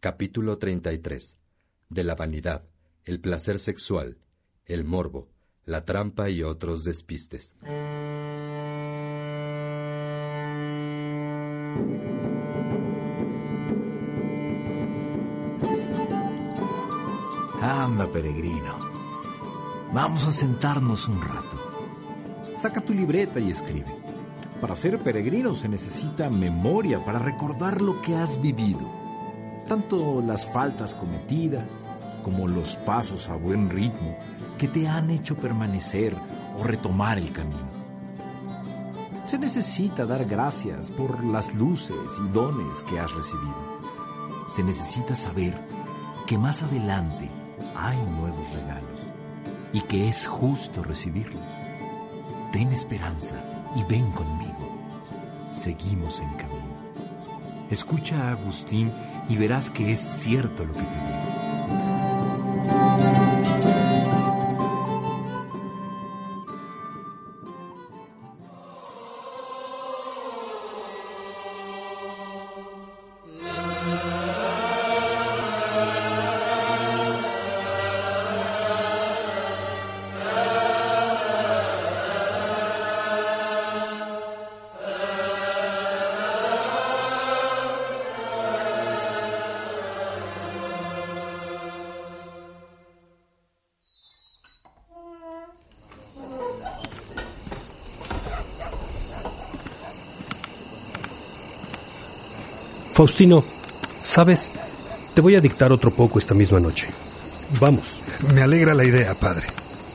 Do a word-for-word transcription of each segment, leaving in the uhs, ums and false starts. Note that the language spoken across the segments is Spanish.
Capítulo treinta y tres. De la vanidad, el placer sexual, el morbo, la trampa y otros despistes. Anda, peregrino. Vamos a sentarnos un rato. Saca tu libreta y escribe. Para ser peregrino se necesita memoria para recordar lo que has vivido. Tanto las faltas cometidas como los pasos a buen ritmo que te han hecho permanecer o retomar el camino. Se necesita dar gracias por las luces y dones que has recibido. Se necesita saber que más adelante hay nuevos regalos y que es justo recibirlos. Ten esperanza y ven conmigo. Seguimos en camino. Escucha a Agustín y verás que es cierto lo que te digo. Faustino, ¿sabes? Te voy a dictar otro poco esta misma noche. Vamos. Me alegra la idea, padre.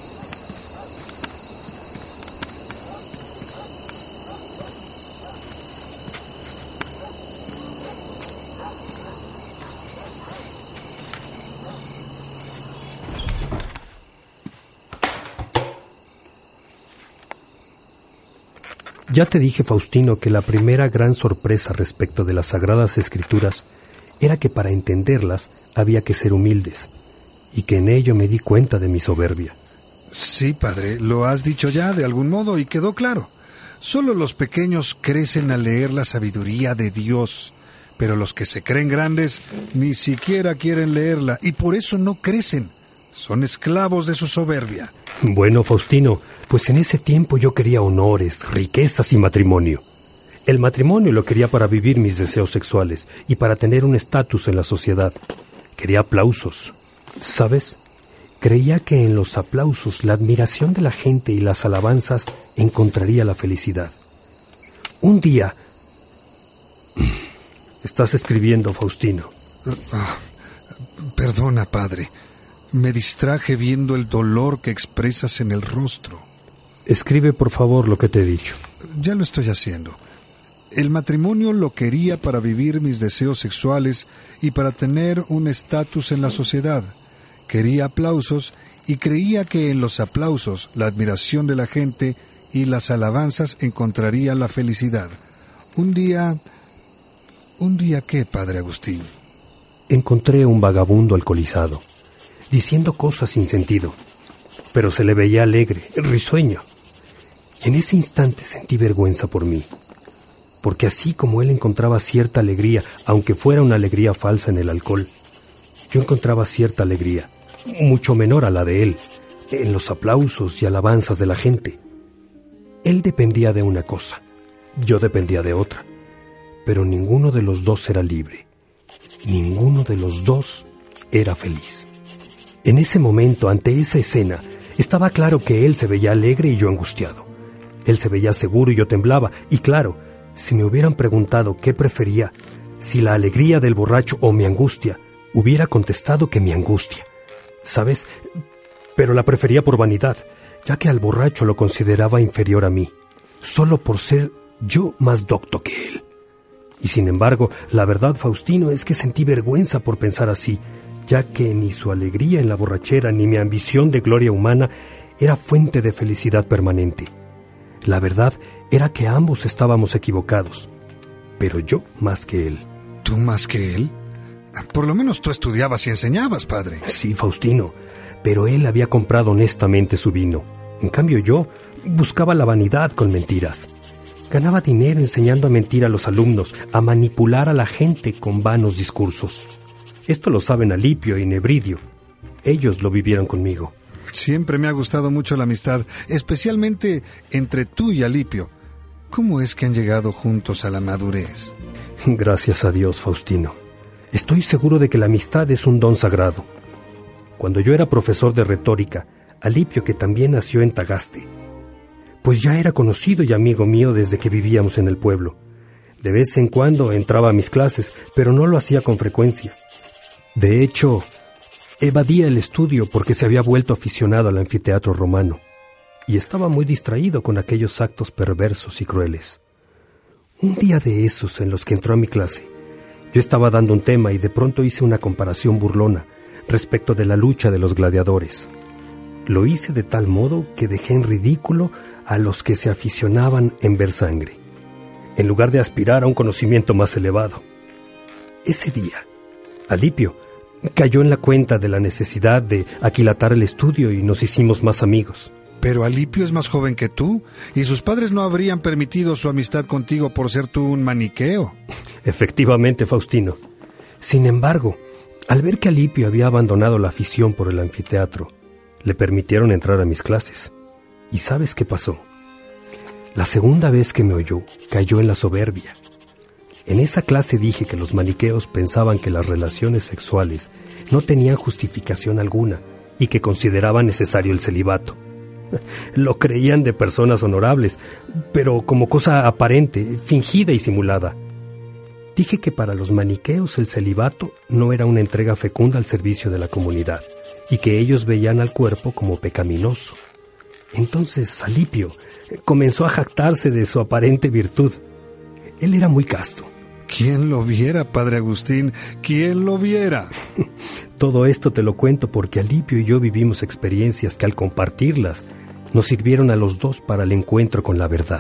Ya te dije, Faustino, que la primera gran sorpresa respecto de las Sagradas Escrituras era que para entenderlas había que ser humildes, y que en ello me di cuenta de mi soberbia. Sí, padre, lo has dicho ya de algún modo y quedó claro. Solo los pequeños crecen al leer la sabiduría de Dios, pero los que se creen grandes ni siquiera quieren leerla y por eso no crecen. Son esclavos de su soberbia. Bueno, Faustino, pues en ese tiempo yo quería honores, riquezas y matrimonio. El matrimonio lo quería para vivir mis deseos sexuales y para tener un estatus en la sociedad. Quería aplausos. ¿Sabes? Creía que en los aplausos, la admiración de la gente y las alabanzas encontraría la felicidad. Un día... Estás escribiendo, Faustino. Ah, perdona, padre. Me distraje viendo el dolor que expresas en el rostro. Escribe, por favor, lo que te he dicho. Ya lo estoy haciendo. El matrimonio lo quería para vivir mis deseos sexuales y para tener un estatus en la sociedad. Quería aplausos y creía que en los aplausos, la admiración de la gente y las alabanzas encontraría la felicidad. Un día... ¿Un día qué, padre Agustín? Encontré un vagabundo alcoholizado, diciendo cosas sin sentido, pero se le veía alegre, risueño. Y en ese instante sentí vergüenza por mí, porque así como él encontraba cierta alegría, aunque fuera una alegría falsa en el alcohol, yo encontraba cierta alegría, mucho menor a la de él, en los aplausos y alabanzas de la gente. Él dependía de una cosa, yo dependía de otra, pero ninguno de los dos era libre, ninguno de los dos era feliz. En ese momento, ante esa escena, estaba claro que él se veía alegre y yo angustiado. Él se veía seguro y yo temblaba. Y claro, si me hubieran preguntado qué prefería, si la alegría del borracho o mi angustia, hubiera contestado que mi angustia. ¿Sabes? Pero la prefería por vanidad, ya que al borracho lo consideraba inferior a mí, solo por ser yo más docto que él. Y sin embargo, la verdad, Faustino, es que sentí vergüenza por pensar así, ya que ni su alegría en la borrachera ni mi ambición de gloria humana era fuente de felicidad permanente. La verdad era que ambos estábamos equivocados, pero yo más que él. ¿Tú más que él? Por lo menos tú estudiabas y enseñabas, padre. Sí, Faustino, pero él había comprado honestamente su vino. En cambio yo buscaba la vanidad con mentiras. Ganaba dinero enseñando a mentir a los alumnos, a manipular a la gente con vanos discursos. Esto lo saben Alipio y Nebridio. Ellos lo vivieron conmigo. Siempre me ha gustado mucho la amistad, especialmente entre tú y Alipio. ¿Cómo es que han llegado juntos a la madurez? Gracias a Dios, Faustino. Estoy seguro de que la amistad es un don sagrado. Cuando yo era profesor de retórica, Alipio, que también nació en Tagaste, pues ya era conocido y amigo mío desde que vivíamos en el pueblo. De vez en cuando entraba a mis clases, pero no lo hacía con frecuencia. De hecho, evadía el estudio porque se había vuelto aficionado al anfiteatro romano y estaba muy distraído con aquellos actos perversos y crueles. Un día de esos en los que entró a mi clase, yo estaba dando un tema y de pronto hice una comparación burlona respecto de la lucha de los gladiadores. Lo hice de tal modo que dejé en ridículo a los que se aficionaban en ver sangre, en lugar de aspirar a un conocimiento más elevado. Ese día, Alipio cayó en la cuenta de la necesidad de aquilatar el estudio y nos hicimos más amigos. Pero Alipio es más joven que tú, y sus padres no habrían permitido su amistad contigo por ser tú un maniqueo. Efectivamente, Faustino. Sin embargo, al ver que Alipio había abandonado la afición por el anfiteatro, le permitieron entrar a mis clases. ¿Y sabes qué pasó? La segunda vez que me oyó, cayó en la soberbia. En esa clase dije que los maniqueos pensaban que las relaciones sexuales no tenían justificación alguna y que consideraban necesario el celibato. Lo creían de personas honorables, pero como cosa aparente, fingida y simulada. Dije que para los maniqueos el celibato no era una entrega fecunda al servicio de la comunidad y que ellos veían al cuerpo como pecaminoso. Entonces Alipio comenzó a jactarse de su aparente virtud. Él era muy casto. ¿Quién lo viera, padre Agustín? ¿Quién lo viera? Todo esto te lo cuento porque Alipio y yo vivimos experiencias que al compartirlas nos sirvieron a los dos para el encuentro con la verdad.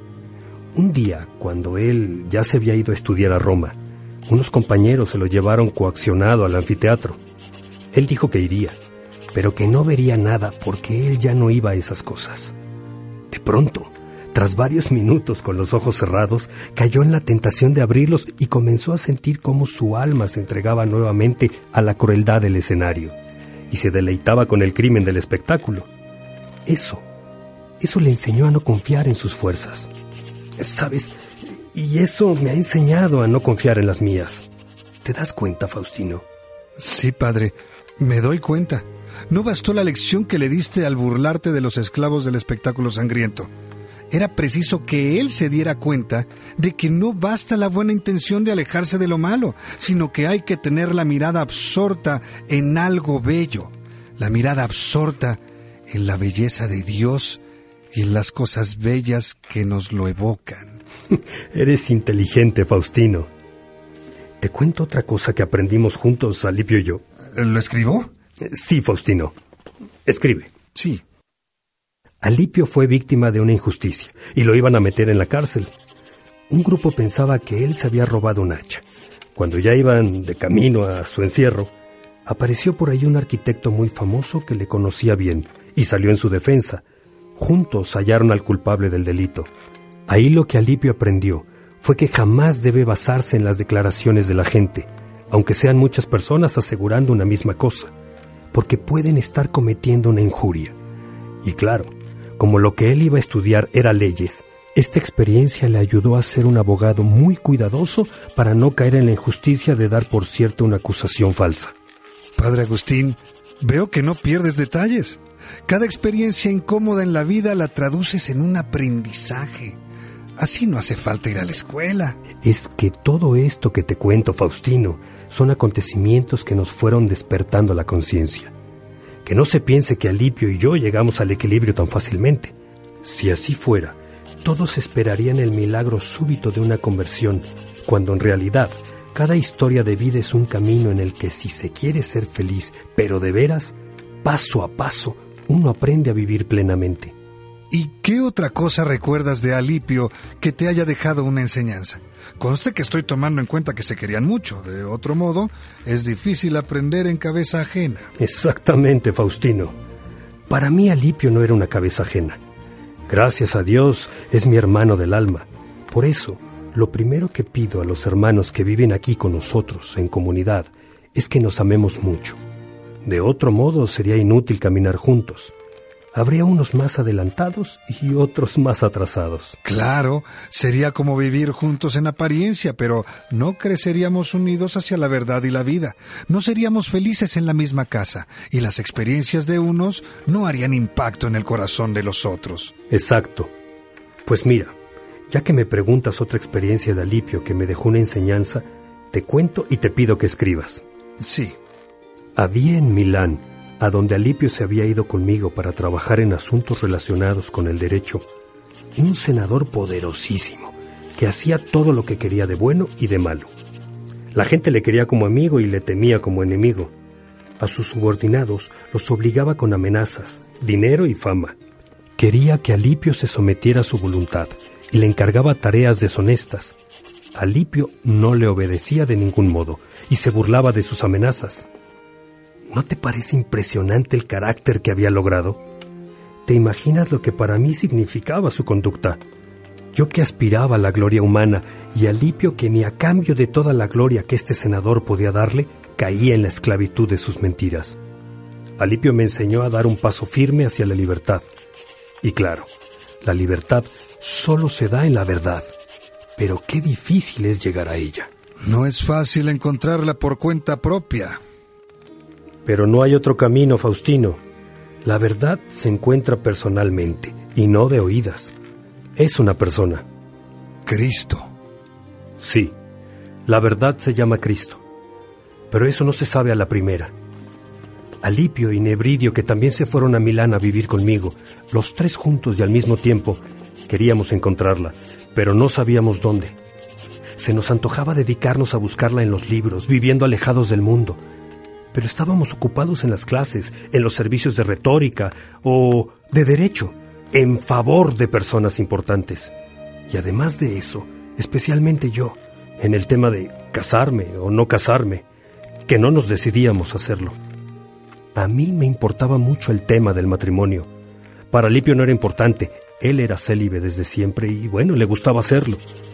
Un día, cuando él ya se había ido a estudiar a Roma, unos compañeros se lo llevaron coaccionado al anfiteatro. Él dijo que iría, pero que no vería nada porque él ya no iba a esas cosas. De pronto, tras varios minutos con los ojos cerrados, cayó en la tentación de abrirlos y comenzó a sentir cómo su alma se entregaba nuevamente a la crueldad del escenario y se deleitaba con el crimen del espectáculo. Eso, eso le enseñó a no confiar en sus fuerzas. ¿Sabes? Y eso me ha enseñado a no confiar en las mías. ¿Te das cuenta, Faustino? Sí, padre, me doy cuenta. No bastó la lección que le diste al burlarte de los esclavos del espectáculo sangriento. Era preciso que él se diera cuenta de que no basta la buena intención de alejarse de lo malo, sino que hay que tener la mirada absorta en algo bello, la mirada absorta en la belleza de Dios y en las cosas bellas que nos lo evocan. Eres inteligente, Faustino. Te cuento otra cosa que aprendimos juntos, Alipio y yo. ¿Lo escribo? Sí, Faustino. Escribe. Sí. Alipio fue víctima de una injusticia y lo iban a meter en la cárcel. Un grupo pensaba que él se había robado un hacha. Cuando ya iban de camino a su encierro, apareció por ahí un arquitecto muy famoso que le conocía bien y salió en su defensa. Juntos hallaron al culpable del delito. Ahí lo que Alipio aprendió fue que jamás debe basarse en las declaraciones de la gente, aunque sean muchas personas asegurando una misma cosa, porque pueden estar cometiendo una injuria. Y claro, como lo que él iba a estudiar era leyes, esta experiencia le ayudó a ser un abogado muy cuidadoso para no caer en la injusticia de dar por cierto una acusación falsa. Padre Agustín, veo que no pierdes detalles. Cada experiencia incómoda en la vida la traduces en un aprendizaje. Así no hace falta ir a la escuela. Es que todo esto que te cuento, Faustino, son acontecimientos que nos fueron despertando la conciencia. Que no se piense que Alipio y yo llegamos al equilibrio tan fácilmente. Si así fuera, todos esperarían el milagro súbito de una conversión, cuando en realidad cada historia de vida es un camino en el que si se quiere ser feliz, pero de veras, paso a paso, uno aprende a vivir plenamente. ¿Y qué otra cosa recuerdas de Alipio que te haya dejado una enseñanza? Conste que estoy tomando en cuenta que se querían mucho. De otro modo, es difícil aprender en cabeza ajena. Exactamente, Faustino. Para mí Alipio no era una cabeza ajena. Gracias a Dios, es mi hermano del alma. Por eso, lo primero que pido a los hermanos que viven aquí con nosotros en comunidad es que nos amemos mucho. De otro modo sería inútil caminar juntos. Habría unos más adelantados y otros más atrasados. Claro, sería como vivir juntos en apariencia, pero no creceríamos unidos hacia la verdad y la vida. No seríamos felices en la misma casa, y las experiencias de unos no harían impacto en el corazón de los otros. Exacto. Pues mira, ya que me preguntas otra experiencia de Alipio que me dejó una enseñanza, te cuento y te pido que escribas. Sí. Había en Milán, a donde Alipio se había ido conmigo para trabajar en asuntos relacionados con el derecho, un senador poderosísimo que hacía todo lo que quería de bueno y de malo. La gente le quería como amigo y le temía como enemigo. A sus subordinados los obligaba con amenazas, dinero y fama. Quería que Alipio se sometiera a su voluntad y le encargaba tareas deshonestas. Alipio no le obedecía de ningún modo y se burlaba de sus amenazas. ¿No te parece impresionante el carácter que había logrado? ¿Te imaginas lo que para mí significaba su conducta? Yo que aspiraba a la gloria humana y Alipio que ni a cambio de toda la gloria que este senador podía darle, caía en la esclavitud de sus mentiras. Alipio me enseñó a dar un paso firme hacia la libertad. Y claro, la libertad solo se da en la verdad. Pero qué difícil es llegar a ella. No es fácil encontrarla por cuenta propia. Pero no hay otro camino, Faustino. La verdad se encuentra personalmente y no de oídas. Es una persona. Cristo. Sí, la verdad se llama Cristo. Pero eso no se sabe a la primera. Alipio y Nebridio, que también se fueron a Milán a vivir conmigo, los tres juntos y al mismo tiempo, queríamos encontrarla, pero no sabíamos dónde. Se nos antojaba dedicarnos a buscarla en los libros, viviendo alejados del mundo. Pero estábamos ocupados en las clases, en los servicios de retórica o de derecho, en favor de personas importantes. Y además de eso, especialmente yo, en el tema de casarme o no casarme, que no nos decidíamos a hacerlo. A mí me importaba mucho el tema del matrimonio. Para Alipio no era importante, él era célibe desde siempre y bueno, le gustaba hacerlo.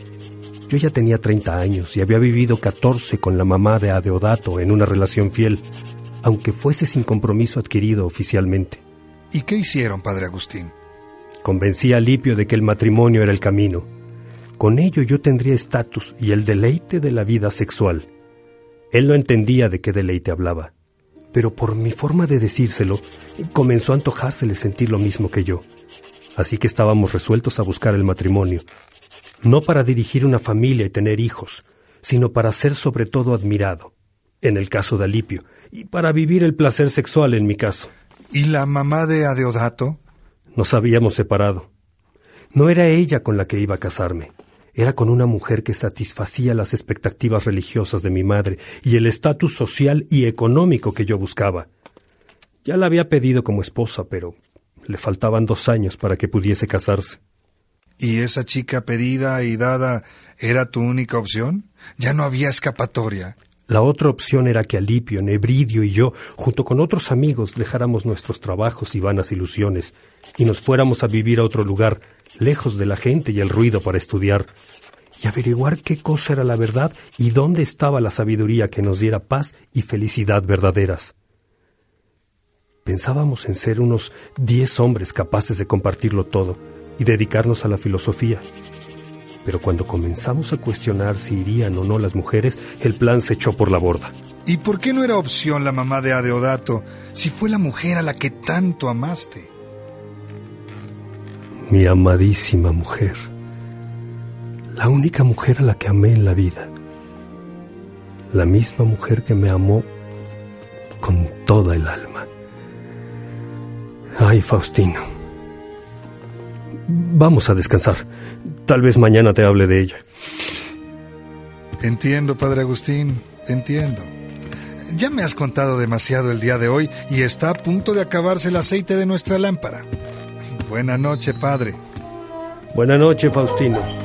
Yo ya tenía treinta años y había vivido catorce con la mamá de Adeodato en una relación fiel, aunque fuese sin compromiso adquirido oficialmente. ¿Y qué hicieron, padre Agustín? Convencí a Alipio de que el matrimonio era el camino. Con ello yo tendría estatus y el deleite de la vida sexual. Él no entendía de qué deleite hablaba, pero por mi forma de decírselo, comenzó a antojársele sentir lo mismo que yo. Así que estábamos resueltos a buscar el matrimonio. No para dirigir una familia y tener hijos, sino para ser sobre todo admirado, en el caso de Alipio, y para vivir el placer sexual en mi caso. ¿Y la mamá de Adeodato? Nos habíamos separado. No era ella con la que iba a casarme. Era con una mujer que satisfacía las expectativas religiosas de mi madre y el estatus social y económico que yo buscaba. Ya la había pedido como esposa, pero le faltaban dos años para que pudiese casarse. ¿Y esa chica pedida y dada era tu única opción? ¿Ya no había escapatoria? La otra opción era que Alipio, Nebridio y yo, junto con otros amigos, dejáramos nuestros trabajos y vanas ilusiones y nos fuéramos a vivir a otro lugar, lejos de la gente y el ruido para estudiar, y averiguar qué cosa era la verdad y dónde estaba la sabiduría que nos diera paz y felicidad verdaderas. Pensábamos en ser unos diez hombres capaces de compartirlo todo y dedicarnos a la filosofía. Pero cuando comenzamos a cuestionar si irían o no las mujeres, el plan se echó por la borda. ¿Y por qué no era opción la mamá de Adeodato, si fue la mujer a la que tanto amaste? Mi amadísima mujer. La única mujer a la que amé en la vida. La misma mujer que me amó con toda el alma. Ay, Faustino. Vamos a descansar. Tal vez mañana te hable de ella. Entiendo, padre Agustín, entiendo. Ya me has contado demasiado el día de hoy y está a punto de acabarse el aceite de nuestra lámpara. Buena noche, padre. Buena noche, Faustino.